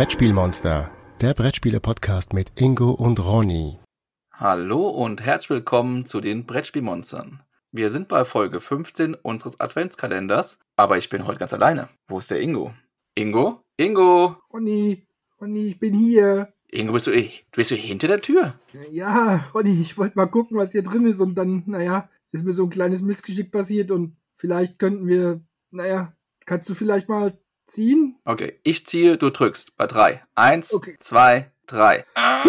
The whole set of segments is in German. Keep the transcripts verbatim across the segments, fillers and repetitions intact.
Brettspielmonster, der Brettspiele-Podcast mit Ingo und Ronny. Hallo und herzlich willkommen zu den Brettspielmonstern. Wir sind bei Folge fünfzehn unseres Adventskalenders, aber ich bin heute ganz alleine. Wo ist der Ingo? Ingo? Ingo? Ronny, Ronny, ich bin hier. Ingo, bist du, bist du hinter der Tür? Ja, Ronny, ich wollte mal gucken, was hier drin ist und dann, naja, ist mir so ein kleines Missgeschick passiert und vielleicht könnten wir, naja, kannst du vielleicht mal ziehen? Okay, ich ziehe, du drückst. Bei drei. Eins, Okay. zwei, drei.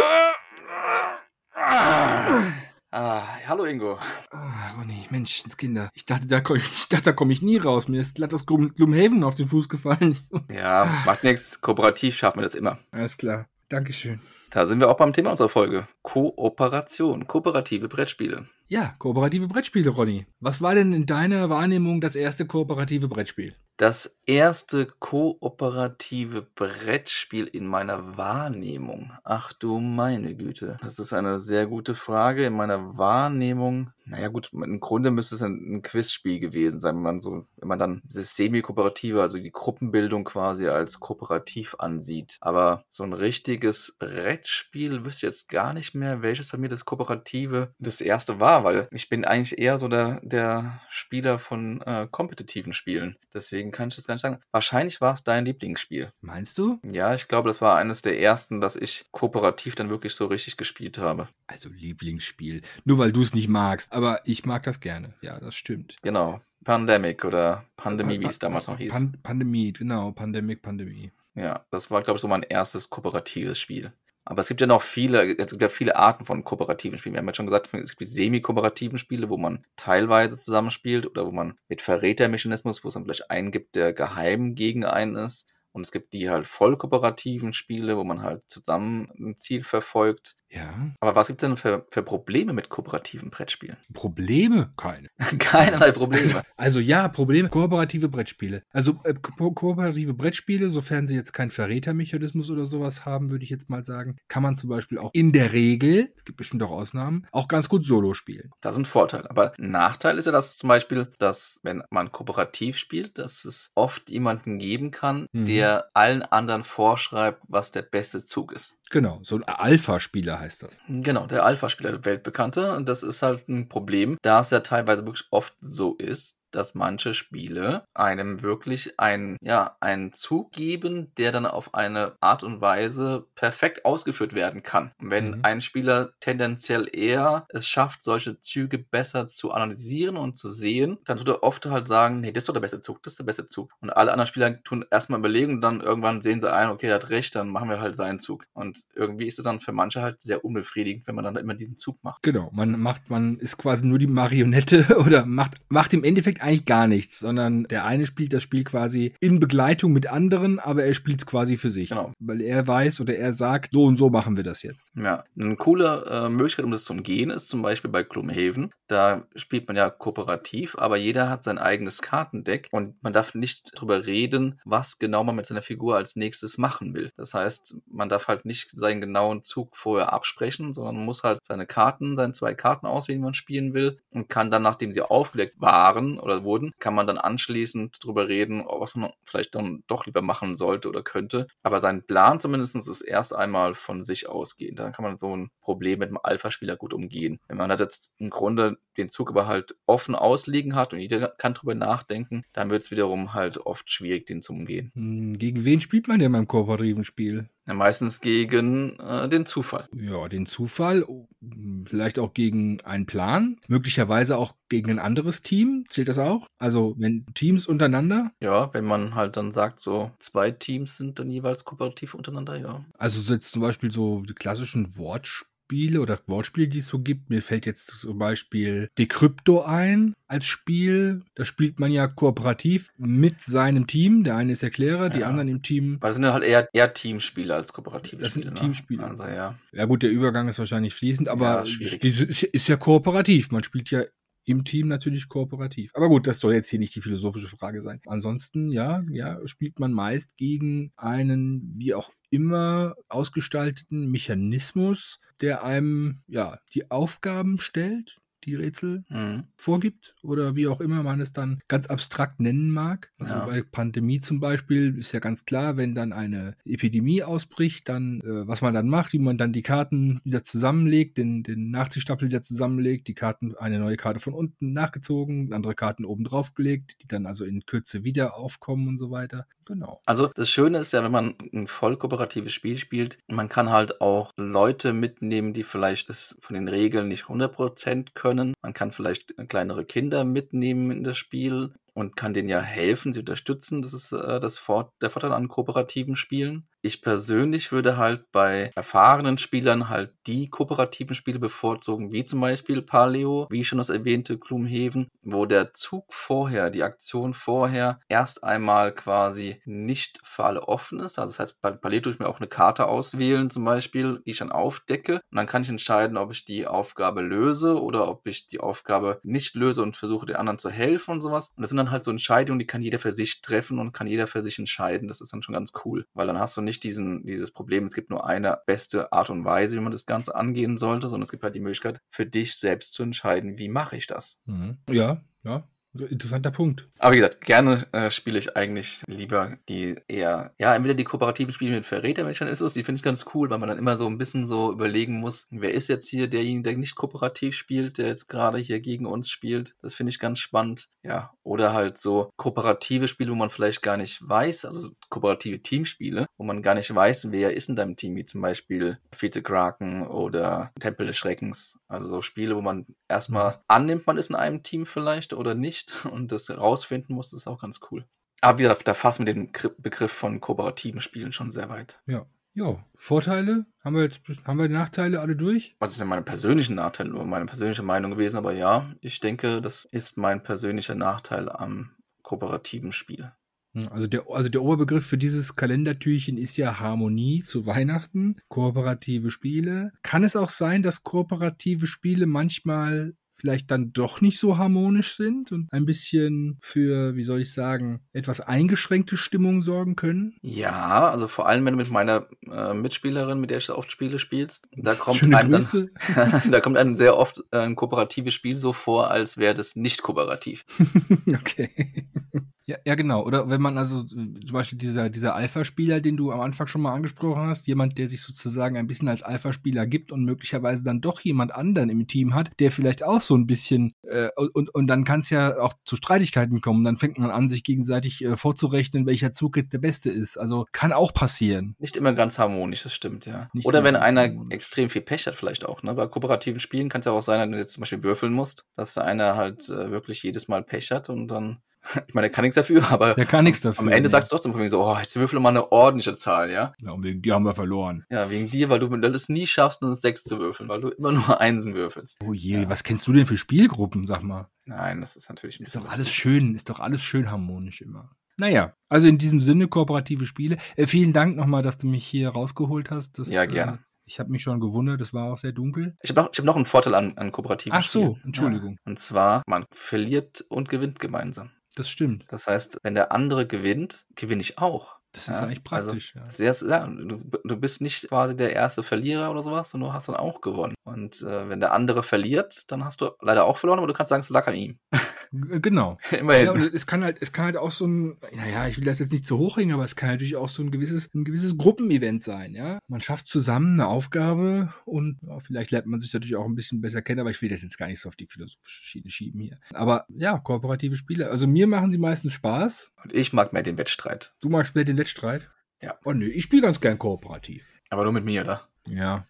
Ah, hallo Ingo. Ah, Ronny, Menschenskinder. Ich dachte, da komme ich, ich, dachte, da komm ich nie raus. Mir ist glatt das Gloom- Gloomhaven auf den Fuß gefallen. Ja, macht nichts. Kooperativ schaffen wir das immer. Alles klar. Dankeschön. Da sind wir auch beim Thema unserer Folge. Kooperation, kooperative Brettspiele. Ja, kooperative Brettspiele, Ronny. Was war denn in deiner Wahrnehmung das erste kooperative Brettspiel? Das erste kooperative Brettspiel in meiner Wahrnehmung. Ach du meine Güte. Das ist eine sehr gute Frage. In meiner Wahrnehmung, naja gut, im Grunde müsste es ein, ein Quizspiel gewesen sein, wenn man so, wenn man dann dieses semi-kooperative, also die Gruppenbildung quasi als kooperativ ansieht. Aber so ein richtiges Brettspiel wüsste ich jetzt gar nicht mehr, welches bei mir das kooperative das erste war, weil ich bin eigentlich eher so der, der Spieler von äh, kompetitiven Spielen. Deswegen kann ich das gar nicht sagen. Wahrscheinlich war es dein Lieblingsspiel. Meinst du? Ja, ich glaube, das war eines der ersten, das ich kooperativ dann wirklich so richtig gespielt habe. Also Lieblingsspiel. Nur weil du es nicht magst. Aber ich mag das gerne. Ja, das stimmt. Genau. Pandemic oder Pandemie, wie es damals noch hieß. Pan- Pandemie, genau. Pandemic, Pandemie. Ja, das war, glaube ich, so mein erstes kooperatives Spiel. Aber es gibt ja noch viele, es gibt ja viele Arten von kooperativen Spielen. Wir haben ja schon gesagt, es gibt die semi-kooperativen Spiele, wo man teilweise zusammenspielt oder wo man mit Verrätermechanismus, wo es dann vielleicht einen gibt, der geheim gegen einen ist. Und es gibt die halt voll kooperativen Spiele, wo man halt zusammen ein Ziel verfolgt. Ja. Aber was gibt's denn für, für Probleme mit kooperativen Brettspielen? Probleme? Keine. Keinerlei Probleme. Also ja, Probleme. Kooperative Brettspiele. Also äh, ko- kooperative Brettspiele, sofern sie jetzt keinen Verrätermechanismus oder sowas haben, würde ich jetzt mal sagen, kann man zum Beispiel auch in der Regel, es gibt bestimmt auch Ausnahmen, auch ganz gut Solo spielen. Das ist ein Vorteil. Aber ein Nachteil ist ja das zum Beispiel, dass wenn man kooperativ spielt, dass es oft jemanden geben kann, Mhm. der allen anderen vorschreibt, was der beste Zug ist. Genau, so ein Alpha-Spieler heißt das. Genau, der Alpha-Spieler, der Weltbekannte. Und das ist halt ein Problem, da es ja teilweise wirklich oft so ist, dass manche Spiele einem wirklich einen, ja, einen Zug geben, der dann auf eine Art und Weise perfekt ausgeführt werden kann. Und wenn Mhm. ein Spieler tendenziell eher es schafft, solche Züge besser zu analysieren und zu sehen, dann tut er oft halt sagen, nee, das ist doch der beste Zug, das ist der beste Zug. Und alle anderen Spieler tun erstmal überlegen und dann irgendwann sehen sie ein, okay, er hat recht, dann machen wir halt seinen Zug. Und irgendwie ist es dann für manche halt sehr unbefriedigend, wenn man dann immer diesen Zug macht. Genau, man macht, man ist quasi nur die Marionette oder macht, macht im Endeffekt eigentlich gar nichts, sondern der eine spielt das Spiel quasi in Begleitung mit anderen, aber er spielt es quasi für sich. Genau. Weil er weiß oder er sagt, so und so machen wir das jetzt. Ja, eine coole äh, Möglichkeit, um das zu umgehen, ist zum Beispiel bei Gloomhaven. Da spielt man ja kooperativ, aber jeder hat sein eigenes Kartendeck und man darf nicht drüber reden, was genau man mit seiner Figur als nächstes machen will. Das heißt, man darf halt nicht seinen genauen Zug vorher absprechen, sondern man muss halt seine Karten, seine zwei Karten auswählen, die man spielen will und kann dann, nachdem sie aufgedeckt waren oder wurden, kann man dann anschließend drüber reden, was man vielleicht dann doch lieber machen sollte oder könnte. Aber sein Plan zumindest ist erst einmal von sich ausgehen. Dann kann man so ein Problem mit dem Alpha-Spieler gut umgehen. Wenn man halt jetzt im Grunde den Zug aber halt offen ausliegen hat und jeder kann drüber nachdenken, dann wird es wiederum halt oft schwierig, den zu umgehen. Hm, Gegen wen spielt man denn beim kooperativen Spiel? Ja, meistens gegen äh, den Zufall. Ja, den Zufall, oh, vielleicht auch gegen einen Plan, möglicherweise auch gegen ein anderes Team. Zählt das auch? Also wenn Teams untereinander? Ja, wenn man halt dann sagt, so zwei Teams sind dann jeweils kooperativ untereinander, ja. Also jetzt zum Beispiel so die klassischen Wortspiele oder Wortspiele, die es so gibt. Mir fällt jetzt zum Beispiel Decrypto ein als Spiel. Da spielt man ja kooperativ mit seinem Team. Der eine ist Erklärer, die Ja. anderen im Team. Weil das sind ja halt eher, eher Teamspiele als kooperative Das sind Spiele. Teamspiele. Ne? Also ja. Ja gut, der Übergang ist wahrscheinlich fließend, aber Ja, schwierig. die ist, ist ja kooperativ. Man spielt ja im Team natürlich kooperativ. Aber gut, das soll jetzt hier nicht die philosophische Frage sein. Ansonsten, ja, ja, spielt man meist gegen einen, wie auch immer, ausgestalteten Mechanismus, der einem, ja, die Aufgaben stellt, die Rätsel Mhm. vorgibt oder wie auch immer man es dann ganz abstrakt nennen mag. Also Ja. bei Pandemie zum Beispiel ist ja ganz klar, wenn dann eine Epidemie ausbricht, dann äh, was man dann macht, wie man dann die Karten wieder zusammenlegt, den, den Nachziehstapel wieder zusammenlegt, die Karten, eine neue Karte von unten nachgezogen, andere Karten oben drauf gelegt, die dann also in Kürze wieder aufkommen und so weiter. Genau. Also das Schöne ist ja, wenn man ein voll kooperatives Spiel spielt, man kann halt auch Leute mitnehmen, die vielleicht es von den Regeln nicht hundert Prozent können. Man kann vielleicht kleinere Kinder mitnehmen in das Spiel und kann denen ja helfen, sie unterstützen. Das ist äh, das Vor- der Vorteil an kooperativen Spielen. Ich persönlich würde halt bei erfahrenen Spielern halt die kooperativen Spiele bevorzugen, wie zum Beispiel Paleo, wie schon das erwähnte Gloomhaven, wo der Zug vorher, die Aktion vorher erst einmal quasi nicht für alle offen ist. Also das heißt, bei Paleo tue ich mir auch eine Karte auswählen zum Beispiel, die ich dann aufdecke. Und dann kann ich entscheiden, ob ich die Aufgabe löse oder ob ich die Aufgabe nicht löse und versuche, den anderen zu helfen und sowas. Und das sind dann halt so Entscheidungen, die kann jeder für sich treffen und kann jeder für sich entscheiden. Das ist dann schon ganz cool, weil dann hast du nicht diesen, dieses Problem, es gibt nur eine beste Art und Weise, wie man das Ganze angehen sollte, sondern es gibt halt die Möglichkeit, für dich selbst zu entscheiden, wie mache ich das. Mhm. Ja, ja. Interessanter Punkt. Aber wie gesagt, gerne äh, spiele ich eigentlich lieber die eher, ja, entweder die kooperativen Spiele mit Verrätermenschen ist es, die finde ich ganz cool, weil man dann immer so ein bisschen so überlegen muss, wer ist jetzt hier derjenige, der nicht kooperativ spielt, der jetzt gerade hier gegen uns spielt. Das finde ich ganz spannend. Ja, oder halt so kooperative Spiele, wo man vielleicht gar nicht weiß, also kooperative Teamspiele, wo man gar nicht weiß, wer ist in deinem Team, wie zum Beispiel Fete Kraken oder Tempel des Schreckens. Also so Spiele, wo man erstmal annimmt, man ist in einem Team vielleicht oder nicht und das rausfinden muss, ist auch ganz cool. Aber wie gesagt, da fassen wir den Begriff von kooperativen Spielen schon sehr weit. Ja. Ja, Vorteile? Haben wir jetzt, haben wir die Nachteile alle durch? Was ist denn meine persönlichen Nachteile, nur meine persönliche Meinung gewesen, aber ja, ich denke, das ist mein persönlicher Nachteil am kooperativen Spiel. Also der, also der Oberbegriff für dieses Kalendertürchen ist ja Harmonie zu Weihnachten, kooperative Spiele. Kann es auch sein, dass kooperative Spiele manchmal vielleicht dann doch nicht so harmonisch sind und ein bisschen für, wie soll ich sagen, etwas eingeschränkte Stimmung sorgen können? Ja, also vor allem, wenn du mit meiner äh, Mitspielerin, mit der ich oft spiele, spielst, da kommt Schöne einem Grüße. dann, da kommt einem sehr oft äh, ein kooperatives Spiel so vor, als wäre das nicht kooperativ. Okay. Ja, ja, genau. Oder wenn man also zum Beispiel dieser, dieser Alpha-Spieler, den du am Anfang schon mal angesprochen hast, jemand, der sich sozusagen ein bisschen als Alpha-Spieler gibt und möglicherweise dann doch jemand anderen im Team hat, der vielleicht auch so ein bisschen äh, und, und dann kann es ja auch zu Streitigkeiten kommen. Dann fängt man an, sich gegenseitig äh, vorzurechnen, welcher Zug jetzt der beste ist. Also kann auch passieren. Nicht immer ganz harmonisch, das stimmt, ja. Nicht Oder immer wenn ganz einer harmonisch. extrem viel Pech hat vielleicht auch, ne? Bei kooperativen Spielen kann es ja auch sein, wenn du jetzt zum Beispiel würfeln musst, dass der einer halt äh, wirklich jedes Mal Pech hat und dann ich meine, der kann nichts dafür, aber Der kann nichts dafür. am Ende nee. sagst du trotzdem von mir so, oh, jetzt würfel mal eine ordentliche Zahl, ja? Ja, und wegen dir haben wir verloren. Ja, wegen dir, weil du es nie schaffst, eine sechs zu würfeln, weil du immer nur Einsen würfelst. Oh je, ja. Was kennst du denn für Spielgruppen, sag mal? Nein, das ist natürlich ein Ist bisschen... doch alles schön, ist doch alles schön harmonisch immer. Naja, also in diesem Sinne kooperative Spiele. Äh, vielen Dank nochmal, dass du mich hier rausgeholt hast. Das, Ja, gerne. Äh, ich habe mich schon gewundert, es war auch sehr dunkel. Ich habe noch, ich hab noch einen Vorteil an, an kooperativen Ach so, Spielen. Entschuldigung. Ja. Und zwar, man verliert und gewinnt gemeinsam. Das stimmt. Das heißt, wenn der andere gewinnt, gewinne ich auch. Das ist ja, eigentlich praktisch, also, ja. Sehr, ja du, du bist nicht quasi der erste Verlierer oder sowas, sondern du hast dann auch gewonnen. Und äh, wenn der andere verliert, dann hast du leider auch verloren, aber du kannst sagen, es lag an ihm. G- Genau. Immerhin. Ja, und es kann halt, es kann halt auch so ein, naja, ich will das jetzt nicht zu hoch hängen, aber es kann natürlich auch so ein gewisses, ein gewisses Gruppenevent sein, ja. Man schafft zusammen eine Aufgabe und ja, vielleicht lernt man sich natürlich auch ein bisschen besser kennen, aber ich will das jetzt gar nicht so auf die philosophische Schiene schieben hier. Aber ja, kooperative Spiele. Also mir machen sie meistens Spaß. Und ich mag mehr den Wettstreit. Du magst mehr den Wettstreit? Ja. Oh nö, ich spiele ganz gern kooperativ. Aber nur mit mir, oder? Ja.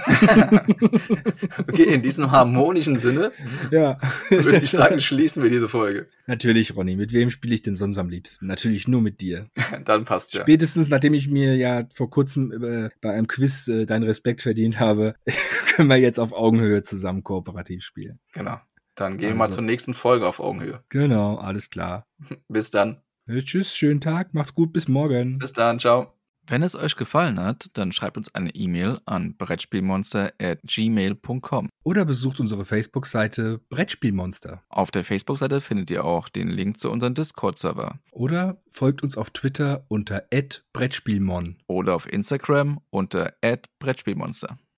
Okay, in diesem harmonischen Sinne Ja. würde ich sagen, schließen wir diese Folge. Natürlich, Ronny. Mit wem spiele ich denn sonst am liebsten? Natürlich nur mit dir. Dann passt ja. Spätestens, nachdem ich mir ja vor kurzem äh, bei einem Quiz äh, deinen Respekt verdient habe, können wir jetzt auf Augenhöhe zusammen kooperativ spielen. Genau. Dann gehen Also. wir mal zur nächsten Folge auf Augenhöhe. Genau, alles klar. Bis dann. Ja, tschüss, schönen Tag, mach's gut, bis morgen. Bis dann, ciao. Wenn es euch gefallen hat, dann schreibt uns eine E-Mail an brettspielmonster at gmail punkt com. Oder besucht unsere Facebook-Seite Brettspielmonster. Auf der Facebook-Seite findet ihr auch den Link zu unserem Discord-Server. Oder folgt uns auf Twitter unter at brettspielmon. Oder auf Instagram unter at brettspielmonster.